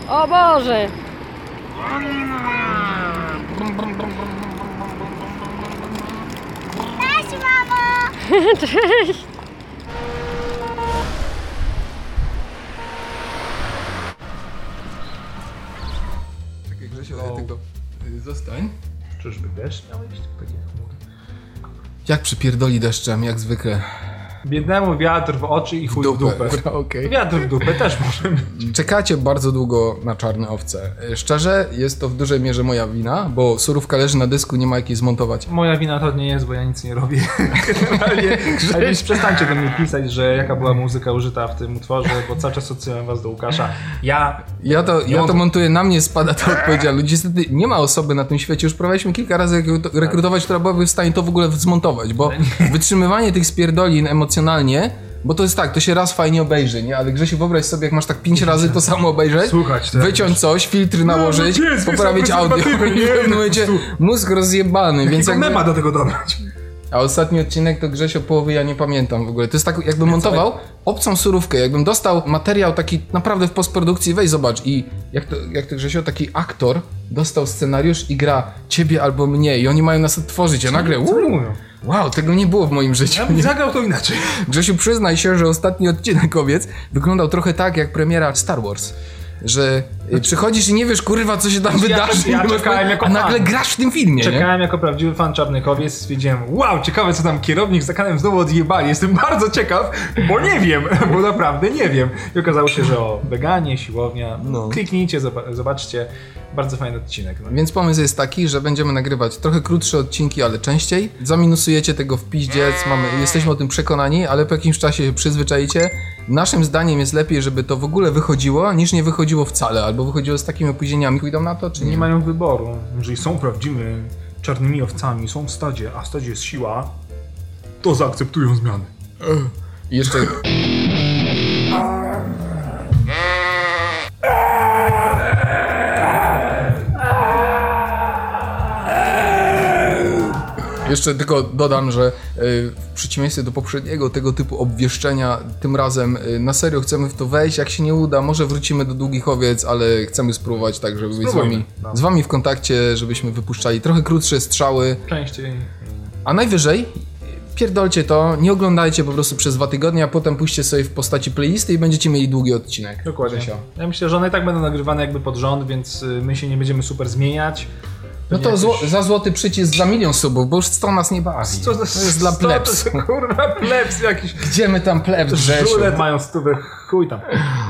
O Boże! Cześć, mamo! Cześć! Czekaj, Grzesiu, ale tylko zostań. Czyżby deszcz miał iść? Takie chmury. Jak przypierdoli deszczem, jak zwykle. Biednemu wiatr w oczy i chuj w dupę. Okej. Wiatr w dupę też może być. Czekacie bardzo długo na Czarne Owce. Szczerze, jest to w dużej mierze moja wina, bo surówka leży na dysku, nie ma jak jej zmontować. Moja wina to nie jest, bo ja nic nie robię. Generalnie, ale już przestańcie do mnie pisać, że jaka była muzyka użyta w tym utworze, bo cały czas odsyłam was do Łukasza. Ja to montuję, na mnie spada ta odpowiedzialność. Niestety nie ma osoby na tym świecie, już próbowaliśmy kilka razy rekrutować, która byłaby w stanie to w ogóle zmontować, bo wytrzymywanie tych spierdolin emocjonalnie, bo to jest tak, to się raz fajnie obejrzy, nie? Ale Grzesiu, wyobraź sobie, jak masz tak 5 razy to samo obejrzeć, Słuchać, tak. wyciąć coś, filtry nałożyć, poprawić audio i w pewnym momencie mózg rozjebany, więc jakby... mema do tego dobrać. A ostatni odcinek to Grzesio połowy ja nie pamiętam w ogóle. To jest tak, jakbym montował obcą surówkę, jakbym dostał materiał taki naprawdę w postprodukcji, weź zobacz i jak to Grzesio, taki aktor dostał scenariusz i gra ciebie albo mnie i oni mają nas odtworzyć, a nagle wow, tego nie było w moim życiu. Ja bym zagrał to inaczej. Grzesiu, przyznaj się, że ostatni odcinek Owiec wyglądał trochę tak jak premiera Star Wars. Że przychodzisz i nie wiesz, kurwa, co się tam wydarzy, ja czekałem jako a nagle fan. grasz w tym filmie, Czekałem jako prawdziwy fan Czarnych Owiec, stwierdziłem, wow, ciekawe co tam kierownik z zakanem znowu odjebali, jestem bardzo ciekaw, bo nie wiem, bo naprawdę nie wiem. I okazało się, że o weganie, siłownia, kliknijcie, zobaczcie, bardzo fajny odcinek. No. Więc pomysł jest taki, że będziemy nagrywać trochę krótsze odcinki, ale częściej. Zaminusujecie tego w piździec, jesteśmy o tym przekonani, ale po jakimś czasie się przyzwyczajicie. Naszym zdaniem jest lepiej, żeby to w ogóle wychodziło, niż nie wychodziło wcale, albo wychodziło z takimi opóźnieniami. Pójdą na to, czy nie? Nie mają wyboru. Jeżeli są prawdziwymi czarnymi owcami, są w stadzie, a w stadzie jest siła, to zaakceptują zmiany. I jeszcze... Jeszcze tylko dodam, że w przeciwieństwie do poprzedniego tego typu obwieszczenia, tym razem na serio chcemy w to wejść. Jak się nie uda, może wrócimy do Długich Owiec, ale chcemy spróbować tak, żeby być z wami w kontakcie, żebyśmy wypuszczali trochę krótsze strzały. Częściej. A najwyżej pierdolcie to, nie oglądajcie po prostu przez 2 tygodnie, a potem puśćcie sobie w postaci playlisty i będziecie mieli długi odcinek. Dokładnie. Ja myślę, że one i tak będą nagrywane jakby pod rząd, więc my się nie będziemy super zmieniać. No to za złoty przycisk za 1 000 000 subów, bo już 100 nas nie bawi. To jest dla plebs. Kurwa, plebs jakiś. Gdzie my tam plebs, Grzesiu? Żule mają 100, chuj tam.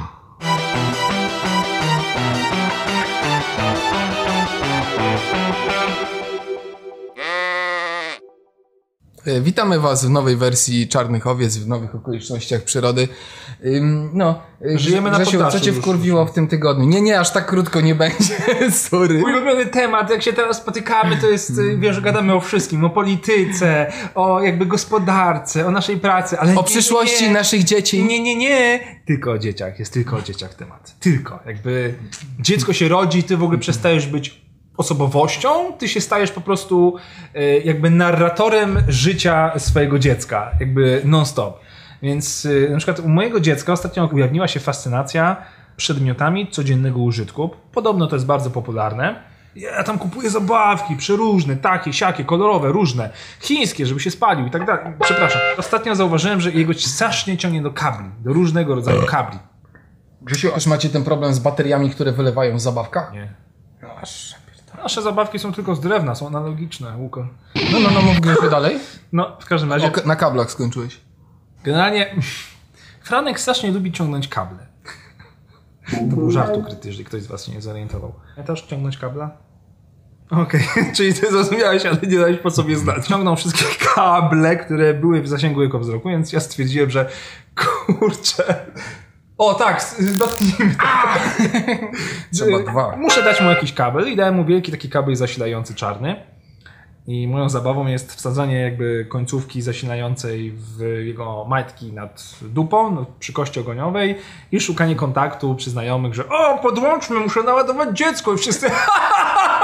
Witamy was w nowej wersji Czarnych Owiec, w nowych okolicznościach przyrody. Żyjemy na Grzesiu, poddaszu co cię wkurwiło w tym tygodniu? Nie, aż tak krótko nie będzie, sorry. Mój ulubiony temat, jak się teraz spotykamy, to jest, wiesz, gadamy o wszystkim, o polityce, o jakby gospodarce, o naszej pracy, ale o przyszłości naszych dzieci. Nie, tylko o dzieciach, jest tylko o dzieciach temat. Tylko, jakby dziecko się rodzi, ty w ogóle przestajesz być osobowością, ty się stajesz po prostu jakby narratorem życia swojego dziecka, jakby non-stop. Więc na przykład u mojego dziecka ostatnio ujawniła się fascynacja przedmiotami codziennego użytku. Podobno to jest bardzo popularne. Ja tam kupuję zabawki przeróżne, takie, siakie, kolorowe, różne, chińskie, żeby się spalił i tak dalej. Przepraszam. Ostatnio zauważyłem, że jego strasznie ciągnie do kabli, do różnego rodzaju kabli. Grzesiu, aż macie ten problem z bateriami, które wylewają w zabawkach? Nie. Nasze zabawki są tylko z drewna, są analogiczne, Łukasz. No, mów dalej. No, w każdym razie... Na kablach skończyłeś. Generalnie Franek strasznie lubi ciągnąć kable. To był żart ukryty, jeżeli ktoś z was się nie zorientował. Ja też ciągnąć kabla? Okej, czyli ty zrozumiałeś, ale nie dałeś po sobie znać. Ciągnął wszystkie kable, które były w zasięgu jego wzroku, więc ja stwierdziłem, że kurczę... O tak, dotknijmy. Trzeba 2. Muszę dać mu jakiś kabel i dałem mu wielki taki kabel zasilający czarny. I moją zabawą jest wsadzanie jakby końcówki zasilającej w jego majtki nad dupą, przy kości ogoniowej i szukanie kontaktu przy znajomych, że o, podłączmy, muszę naładować dziecko i wszyscy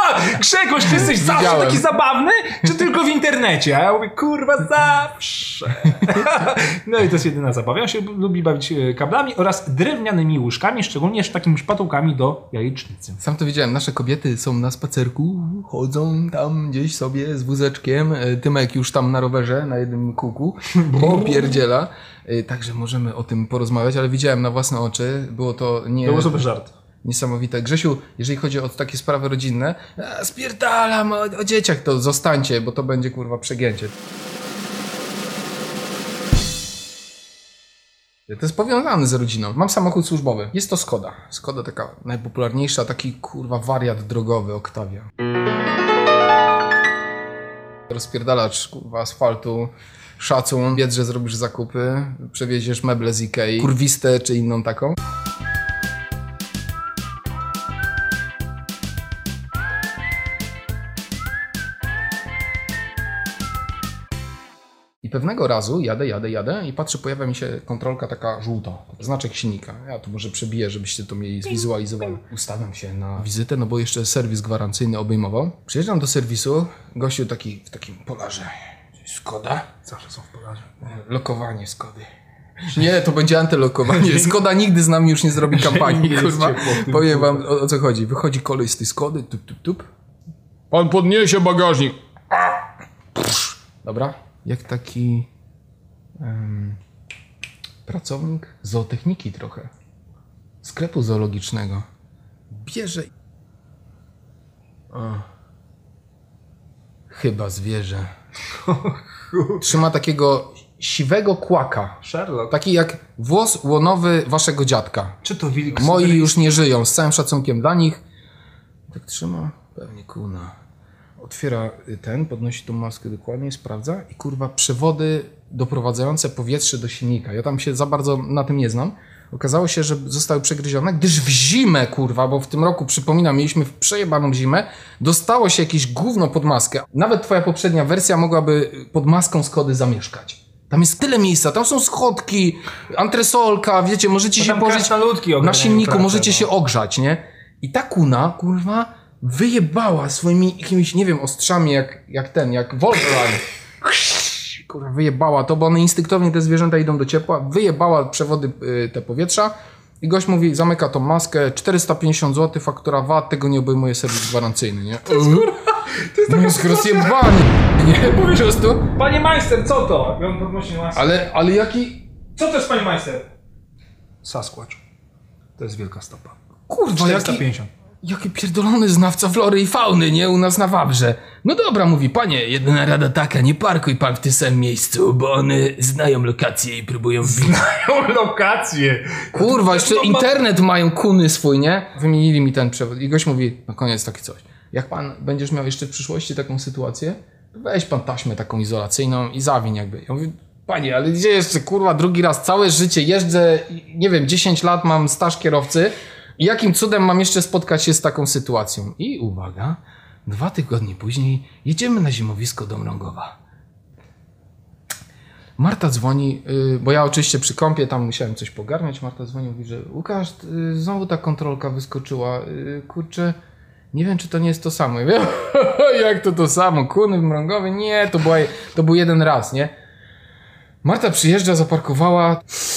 Grzegorz, ty jesteś zawsze Widziałem. taki zabawny, czy tylko w internecie? A ja mówię, kurwa, zawsze. No i to jest jedyna zabawa. On się lubi bawić kablami oraz drewnianymi łyżkami, szczególnie takimi szpatułkami do jajecznicy. Sam to widziałem, nasze kobiety są na spacerku, chodzą tam gdzieś sobie z wózeczkiem, Tymek już tam na rowerze, na jednym kółku, popierdziela, także możemy o tym porozmawiać, ale widziałem na własne oczy, było to Było sobie żart. niesamowite. Grzesiu, jeżeli chodzi o takie sprawy rodzinne, spierdalam o dzieciach, to zostańcie, bo to będzie kurwa przegięcie. To jest powiązane z rodziną. Mam samochód służbowy. Jest to Skoda. Skoda taka najpopularniejsza, taki kurwa wariat drogowy, Octavia. Rozpierdalacz kurwa asfaltu, szacun, wiedz, że zrobisz zakupy, przewieziesz meble z Ikei, kurwiste czy inną taką. I pewnego razu jadę i patrzę, pojawia mi się kontrolka taka żółta, znaczek silnika. Ja tu może przebiję, żebyście to mieli zwizualizowali. Ustawiam się na wizytę, no bo jeszcze serwis gwarancyjny obejmował. Przyjeżdżam do serwisu, gościu taki w takim polarze. Skoda? Zawsze są w polarze. Lokowanie Skody. Nie, to będzie antylokowanie. Skoda nigdy z nami już nie zrobi kampanii, Nie jest kurwa. ciepło w tym Powiem wam o co chodzi. Wychodzi koleś z tej Skody, tup. Pan podniesie bagażnik. Dobra. Jak taki pracownik zootechniki trochę. Sklepu zoologicznego. Bierze... Chyba zwierzę. Trzyma takiego siwego kłaka. Sherlock. Taki jak włos łonowy waszego dziadka. Czy to wilk? Moi już nie żyją, z całym szacunkiem dla nich. Tak trzyma, pewnie kuna. Otwiera podnosi tą maskę dokładnie, sprawdza i kurwa przewody doprowadzające powietrze do silnika. Ja tam się za bardzo na tym nie znam. Okazało się, że zostały przegryzione, gdyż w zimę, kurwa, bo w tym roku, przypominam, mieliśmy przejebaną zimę, dostało się jakieś gówno pod maskę. Nawet twoja poprzednia wersja mogłaby pod maską Skody zamieszkać. Tam jest tyle miejsca, tam są schodki, antresolka, wiecie, możecie się położyć na silniku, możecie się ogrzać, nie? I ta kuna, kurwa, wyjebała swoimi jakimiś, nie wiem, ostrzami, jak Wolverine. Kurwa, wyjebała to, bo one instynktownie, te zwierzęta idą do ciepła, wyjebała przewody te powietrza i gość mówi, zamyka tą maskę, 450 zł, faktura VAT, tego nie obejmuje serwis gwarancyjny, nie? To jest rozjebany, nie? Po prostu. Panie majster, co to? I on podnosi maskę. Ale jaki... Co to jest, panie majster? Sasquatch. To jest wielka stopa. Kurwa, 450. Jaki pierdolony znawca flory i fauny, nie? U nas na Wawrze. No dobra, mówi, panie, jedyna rada taka, nie parkuj pan w tym samym miejscu, bo one znają lokację i próbują wbić. Znają lokację. Kurwa, jeszcze internet mają kuny swój, nie? Wymienili mi ten przewód i gość mówi, na koniec takie coś. Jak pan będziesz miał jeszcze w przyszłości taką sytuację, to weź pan taśmę taką izolacyjną i zawiń jakby. Ja mówię, panie, ale gdzie jeszcze, kurwa, drugi raz całe życie jeżdżę, nie wiem, 10 lat mam staż kierowcy, i jakim cudem mam jeszcze spotkać się z taką sytuacją? I uwaga, 2 tygodnie później jedziemy na zimowisko do Mrągowa. Marta dzwoni, bo ja oczywiście przy kąpie tam musiałem coś pogarniać. Marta dzwoni, mówi, że Łukasz, znowu ta kontrolka wyskoczyła. Kurczę, nie wiem, czy to nie jest to samo. Ja mówię, jak to samo? Kuny w Mrągowie? Nie, to był jeden raz, nie? Marta przyjeżdża, zaparkowała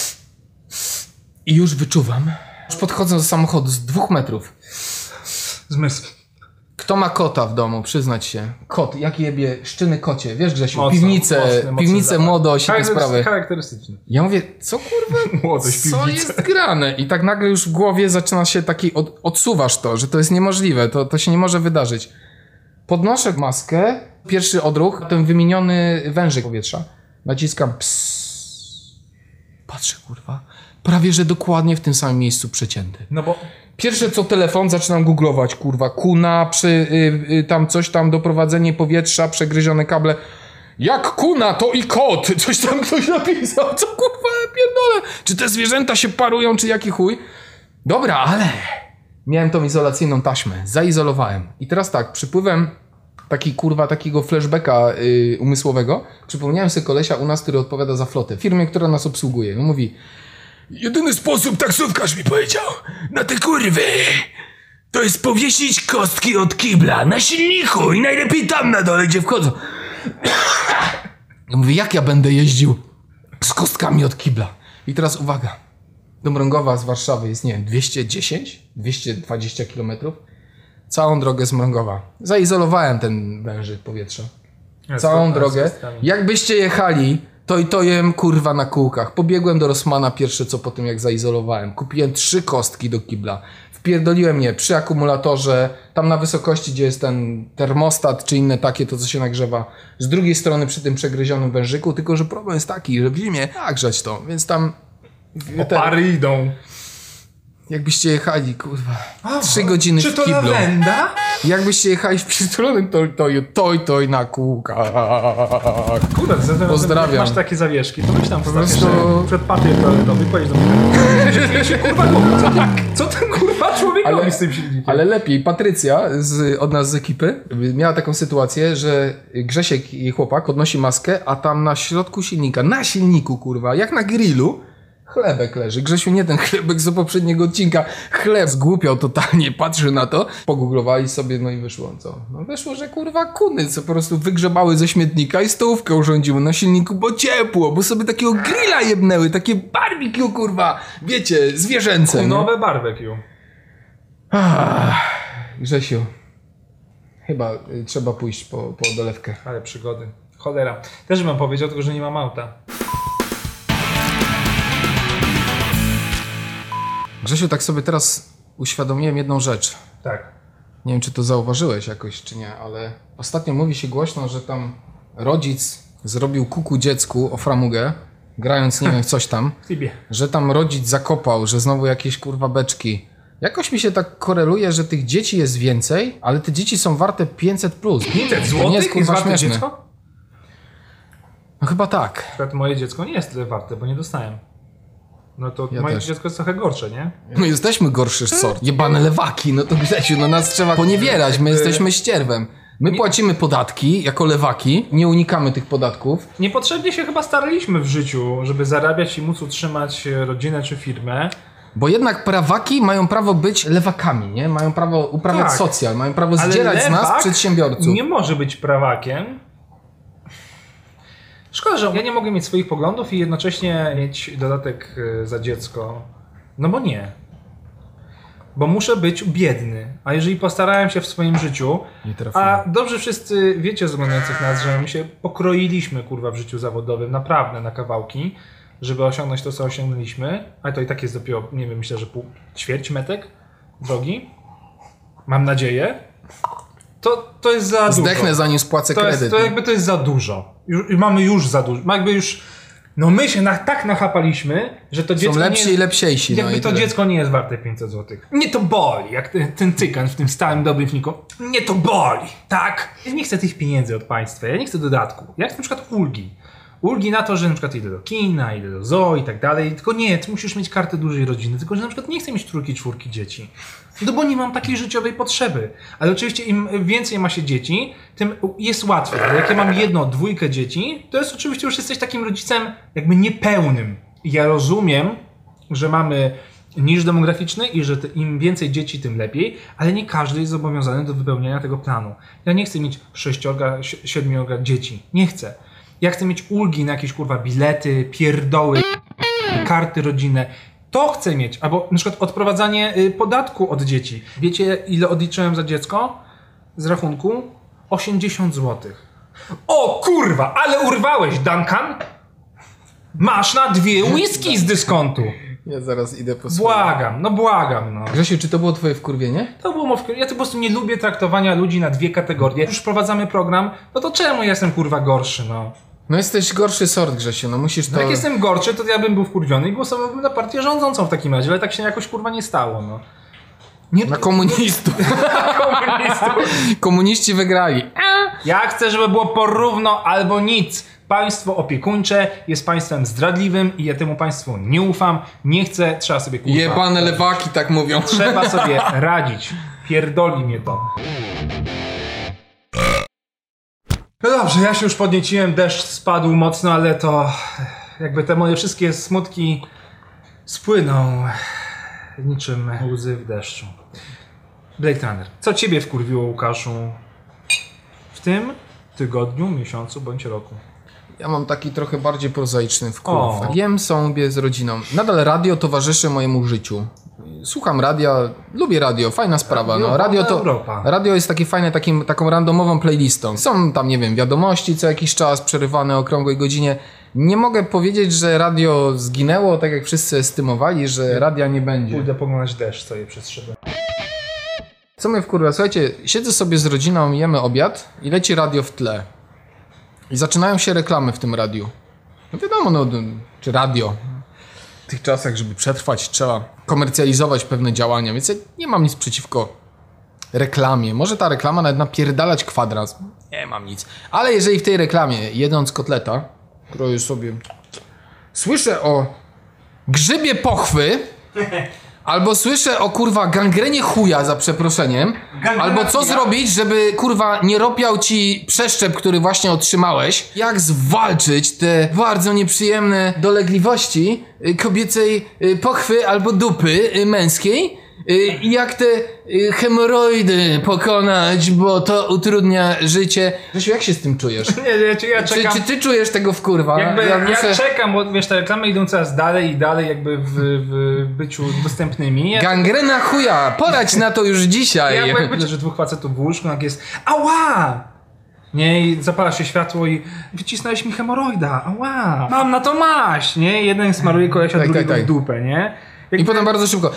i już wyczuwam. Już podchodzę do samochodu z 2 metrów. Zmysł. Kto ma kota w domu? Przyznać się. Kot, jak jebie szczyny kocie. Wiesz, Grzesiu, Mocno, piwnice, zapach. młodość i te sprawy. Charakterystyczny. Ja mówię, co kurwa? Młodość, co piwnice. jest grane? I tak nagle już w głowie zaczyna się taki, odsuwasz to, że to jest niemożliwe, to się nie może wydarzyć. Podnoszę maskę, pierwszy odruch, ten wymieniony wężyk powietrza. Naciskam patrzę, kurwa, prawie że dokładnie w tym samym miejscu przecięty. No bo Pierwsze co telefon, zaczynam googlować, kurwa, kuna, tam coś tam, doprowadzenie powietrza, przegryzione kable. Jak kuna, to i kot! Coś tam ktoś napisał, co kurwa, pierdolę. Czy te zwierzęta się parują, czy jaki chuj? Dobra, ale miałem tą izolacyjną taśmę, zaizolowałem. I teraz tak, przypływem takiego flashbacka umysłowego, przypomniałem sobie kolesia u nas, który odpowiada za flotę, w firmie, która nas obsługuje. On mówi, jedyny sposób, taksówkarz mi powiedział, na te kurwy, to jest powiesić kostki od kibla na silniku i najlepiej tam na dole, gdzie wchodzą. Ja mówię, jak ja będę jeździł z kostkami od kibla? I teraz uwaga, do Mrągowa z Warszawy jest, nie wiem, 220 kilometrów. Całą drogę z Mrągowa. Zaizolowałem ten wężyk powietrza. Całą drogę. Jakbyście jechali, to jem kurwa na kółkach. Pobiegłem do Rossmana pierwsze co po tym jak zaizolowałem. Kupiłem 3 kostki do kibla. Wpierdoliłem je przy akumulatorze, tam na wysokości, gdzie jest ten termostat, czy inne takie, to co się nagrzewa. Z drugiej strony przy tym przegryzionym wężyku, tylko że problem jest taki, że w zimie nagrzać to, więc tam... Pary idą. Jakbyście jechali, kurwa, 3 godziny czy w to kiblu. lawenda? Jakbyście jechali w przytulonym toj na kółkach. Kurde, Pozdrawiam. masz takie zawieszki, to weź tam Po prostu- przed papier toaletowy, kładziesz do mnie. się kurwa głowy. Co ten kurwa człowiek robi z tym silnikiem? Ale lepiej, Patrycja od nas z ekipy miała taką sytuację, że Grzesiek, jej chłopak, podnosi maskę, a tam na środku silnika, na silniku kurwa, jak na grillu, chlebek leży. Grzesiu nie ten chlebek z poprzedniego odcinka. Chleb zgłupiał totalnie, patrzy na to. Pogooglowali sobie, no i wyszło co? No wyszło, że kurwa kuny, co po prostu wygrzebały ze śmietnika i stołówkę urządziły na silniku, bo ciepło, bo sobie takiego grilla jebnęły, takie barbecue kurwa, wiecie, zwierzęce. nie? Nowe barbecue. Grzesiu, chyba trzeba pójść po dolewkę. Ale przygody. Cholera. Też bym powiedział, tylko że nie mam auta. Grzesiu, tak sobie teraz uświadomiłem jedną rzecz. Tak. Nie wiem, czy to zauważyłeś jakoś, czy nie, ale ostatnio mówi się głośno, że tam rodzic zrobił kuku dziecku o framugę, grając nie wiem w coś tam, Tibie. że tam rodzic zakopał, że znowu jakieś kurwa beczki. Jakoś mi się tak koreluje, że tych dzieci jest więcej, ale te dzieci są warte 500+. 500 To złotych nie jest kurwa warte śmieszne. dziecko? No chyba tak. Akurat moje dziecko nie jest tyle warte, bo nie dostałem. No to Ja moje też. dziecko jest trochę gorsze, nie? My jesteśmy gorszy sort. Jebane lewaki, no to Grzesiu, no nas trzeba poniewierać, my jesteśmy ścierwem. My płacimy podatki jako lewaki, nie unikamy tych podatków. Niepotrzebnie się chyba staraliśmy w życiu, żeby zarabiać i móc utrzymać rodzinę czy firmę. Bo jednak prawaki mają prawo być lewakami, nie? Mają prawo uprawiać Tak. socjal, mają prawo Ale zdzierać z nas lewak przedsiębiorców. nie może być prawakiem. Szkoda, że ja nie mogę mieć swoich poglądów i jednocześnie mieć dodatek za dziecko. No bo nie. Bo muszę być biedny. A jeżeli postarałem się w swoim życiu, Nie trafiłem. a dobrze wszyscy wiecie z oglądających nas, że my się pokroiliśmy kurwa w życiu zawodowym naprawdę na kawałki, żeby osiągnąć to, co osiągnęliśmy, ale to i tak jest dopiero, nie wiem, myślę, że ćwierć metek drogi. Mam nadzieję. To jest za dużo. Zdechnę zanim spłacę kredyt. To jest za dużo. Mamy już za dużo. Jakby już... No my się tak nachapaliśmy, że to dziecko Są lepsi nie jest, i lepsiejsi. jakby no i to tyle. dziecko nie jest warte 500 zł. Mnie to boli, jak ten cykan w tym stałym dobrym filmiku. Mnie to boli, tak? Ja nie chcę tych pieniędzy od państwa, ja nie chcę dodatku. Ja chcę na przykład ulgi. Ulgi na to, że na przykład idę do kina, idę do zoo i tak dalej. Tylko nie, ty musisz mieć kartę dużej rodziny. Tylko, że na przykład nie chcę mieć 3, 4 dzieci. No bo nie mam takiej życiowej potrzeby. Ale oczywiście im więcej ma się dzieci, tym jest łatwiej. Ale jak ja mam 1, 2 dzieci, to jest oczywiście już jesteś takim rodzicem jakby niepełnym. I ja rozumiem, że mamy niż demograficzny i że im więcej dzieci, tym lepiej, ale nie każdy jest zobowiązany do wypełniania tego planu. Ja nie chcę mieć 6, 7 dzieci. Nie chcę. Ja chcę mieć ulgi na jakieś kurwa bilety, pierdoły, karty rodzinne. To chcę mieć. Albo na przykład odprowadzanie podatku od dzieci. Wiecie, ile odliczyłem za dziecko? Z rachunku? 80 zł. O kurwa, ale urwałeś, Duncan! Masz na 2 whisky z dyskontu. Ja zaraz idę po swoje. Błagam, no. Grzesiu, czy to było twoje wkurwienie? To było ja po prostu nie lubię traktowania ludzi na 2 kategorie. Już wprowadzamy program, no to czemu ja jestem kurwa gorszy, no? No jesteś gorszy sort, Grzesiu, no musisz to... Jak jestem gorszy, to ja bym był wkurwiony i głosowałbym na partię rządzącą w takim razie, ale tak się jakoś kurwa nie stało, no. Nie, Na komunistów. komunistów. Komuniści wygrali. Ja chcę, żeby było porówno albo nic. Państwo opiekuńcze jest państwem zdradliwym i ja temu państwu nie ufam, nie chcę, trzeba sobie kurwa... Jebane lewaki tak mówią. Trzeba sobie radzić. Pierdoli mnie to. No dobrze, ja się już podnieciłem, deszcz spadł mocno, ale to jakby te moje wszystkie smutki spłyną niczym łzy w deszczu. Blade Runner. Co ciebie wkurwiło, Łukaszu, w tym tygodniu, miesiącu bądź roku? Ja mam taki trochę bardziej prozaiczny wkład. O. Jem sobie z rodziną. Nadal radio towarzyszy mojemu życiu. Słucham radia, lubię radio, fajna sprawa. No, Europa. radio jest takie fajne, taką randomową playlistą. Są tam, nie wiem, wiadomości co jakiś czas, przerywane o okrągłej godzinie. Nie mogę powiedzieć, że radio zginęło, tak jak wszyscy estymowali, że radia nie będzie. Pójdę poglądać deszcz, co je przez szybę. Co mnie wkurwa? Słuchajcie, siedzę sobie z rodziną, jemy obiad i leci radio w tle. I zaczynają się reklamy w tym radiu. No wiadomo, no, czy radio. W tych czasach, żeby przetrwać, trzeba komercjalizować pewne działania, więc ja nie mam nic przeciwko reklamie. Może ta reklama nawet napierdalać kwadrat. Nie mam nic. Ale jeżeli w tej reklamie, jedząc kotleta, kroję sobie, słyszę o grzybie pochwy, albo słyszę o kurwa gangrenie chuja za przeproszeniem, albo co zrobić, żeby kurwa nie ropiał ci przeszczep, który właśnie otrzymałeś, jak zwalczyć te bardzo nieprzyjemne dolegliwości kobiecej pochwy albo dupy męskiej, i jak te hemoroidy pokonać, bo to utrudnia życie. Grzesiu, jak się z tym czujesz? Nie, ja czekam. Czy ty czujesz tego wkurwa? Ja czekam, bo wiesz, te reklamy idą coraz dalej i dalej jakby w byciu dostępnymi. Gangrena chuja, poradź na to już dzisiaj. Jak będzie, że dwóch facetów w łóżku, jak jest ała! Nie, i zapala się światło i wycisnąłeś mi hemoroida, ała! Mam na to maść, nie? Jeden smaruje kolesia, drugiego w dupę, nie? I potem bardzo szybko.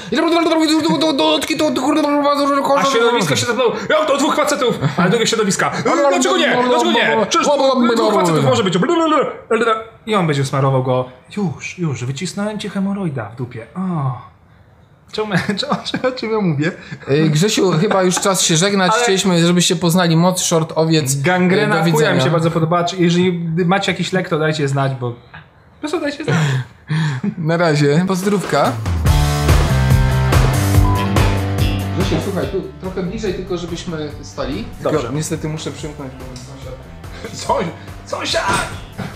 A środowisko się zapytało, jak to dwóch facetów? Ale drugie środowiska, dlaczego nie? Dlaczego nie? Przecież dwóch facetów może być. I on będzie smarował go, już, wycisnąłem ci hemoroida w dupie. O czym ja mówię? Grzesiu, chyba już czas się żegnać. Chcieliśmy, żebyście poznali moc short owiec. Gangrena chuja mi się bardzo podoba. Jeżeli macie jakiś lek, to dajcie znać, bo... Po prostu dajcie znać. Na razie, pozdrówka. Grzesiu, słuchaj, tu trochę bliżej tylko, żebyśmy stali. Dobrze. Tylko, niestety muszę przymknąć, bo sąsiad... Sąsiad!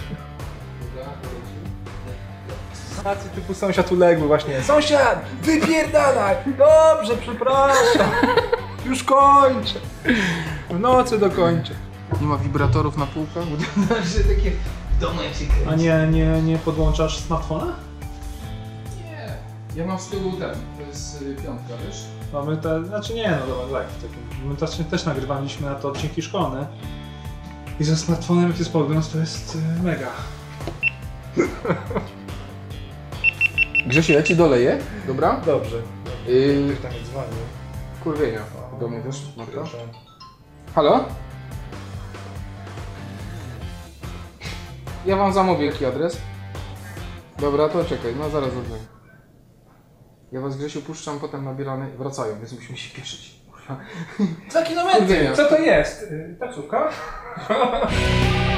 Tacy typu sąsiad uległy właśnie. Sąsiad! Wypierdalaj! Dobrze, przepraszam. Już kończę. W nocy dokończę. Nie ma wibratorów na półkach? Bo to znaczy takie w domu jak się kręci. A nie podłączasz smartfona? Nie. Ja mam z tyłu ten, to jest piątka, wiesz? Mamy te, znaczy nie, no dobra, live takim. My też nagrywaliśmy na to odcinki szkolne. I ze smartfonem jak jest podgląd, to jest mega. Grzesiu, ja ci doleję, dobra? Dobrze. Ktoś tam jest dzwonił. Kurwienia. Do mnie też, Marta. Halo? Ja wam zamówię jaki adres. Dobra, to czekaj, no zaraz zadzwonię. Ja was, Grzesiu, puszczam, potem nabierany wracają, więc musimy się pieszyć. 2 kilometry! Co to jest? Taksówka?